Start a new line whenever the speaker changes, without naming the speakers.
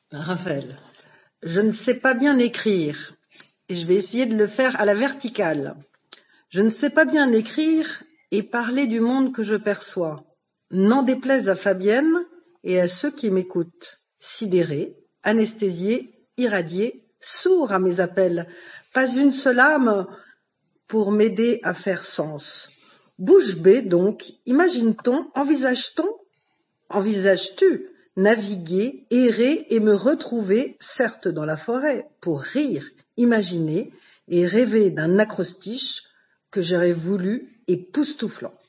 Raphaël, je ne sais pas bien écrire et je vais essayer de le faire à la verticale. Je ne sais pas bien écrire et parler du monde que je perçois. N'en déplaise à Fabienne et à ceux qui m'écoutent, sidérés, anesthésiés, irradiés, sourds à mes appels. Pas une seule âme pour m'aider à faire sens. Bouche bée donc, imagine-t-on, envisages-tu naviguer, errer et me retrouver, certes dans la forêt, pour rire, imaginer et rêver d'un acrostiche que j'aurais voulu époustouflant.